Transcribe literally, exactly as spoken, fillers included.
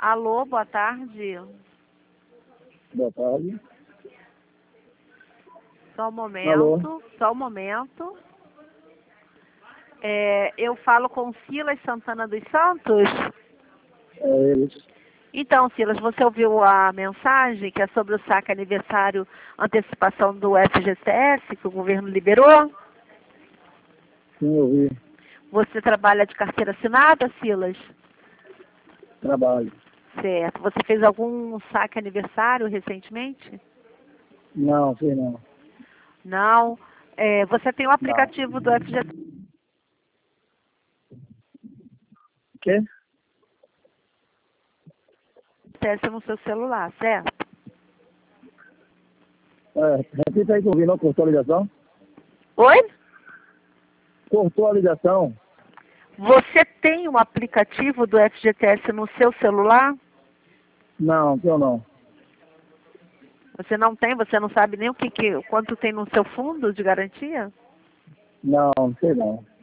Alô, boa tarde. Boa tarde. Só um momento, Alô. só um momento. É, eu falo com Silas Santana dos Santos. É isso. Então, Silas, você ouviu a mensagem que é sobre o saque aniversário antecipação do F G C S que o governo liberou? Sim, eu vi. Você trabalha de carteira assinada, Silas? Trabalho. Certo. Você fez algum saque aniversário recentemente? Não, sei não. Não. É, você tem o Não. aplicativo do F G O quê? C S no seu celular, certo? É, repita aí que eu vi, não cortou a ligação? Oi? Cortou a ligação? Você tem o aplicativo do F G T S no seu celular? Não, eu não. Você não tem? Você não sabe nem o que, que quanto tem no seu fundo de garantia? Não, não sei não.